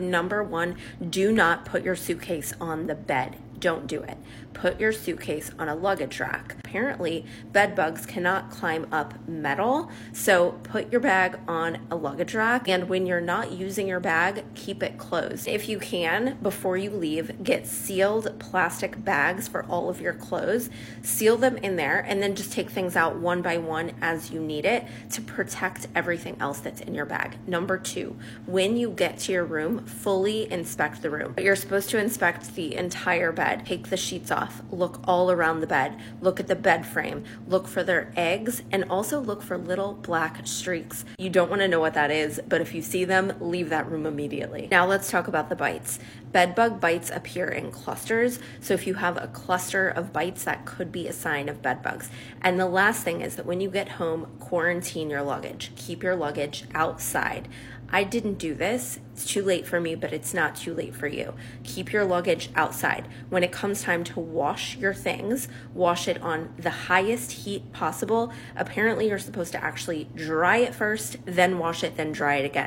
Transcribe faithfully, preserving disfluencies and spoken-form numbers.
Number one, do not put your suitcase on the bed. Don't do it. Put your suitcase on a luggage rack. Apparently, bed bugs cannot climb up metal, so put your bag on a luggage rack, and when you're not using your bag, keep it closed. If you can, before you leave, get sealed plastic bags for all of your clothes, seal them in there, and then just take things out one by one as you need it to protect everything else that's in your bag. Number two, when you get to your room, fully inspect the room. You're supposed to inspect the entire bed. Take the sheets off, look all around the bed, look at the bed frame, look for their eggs, and also look for little black streaks. You don't want to know what that is, but if you see them, leave that room immediately. Now let's talk about the bites. Bed bug bites appear in clusters, so if you have a cluster of bites, that could be a sign of bed bugs. And the last thing is that when you get home, quarantine your luggage. Keep your luggage outside. I didn't do this. It's too late for me, but it's not too late for you. Keep your luggage outside. When it comes time to wash your things, wash it on the highest heat possible. Apparently, you're supposed to actually dry it first, then wash it, then dry it again.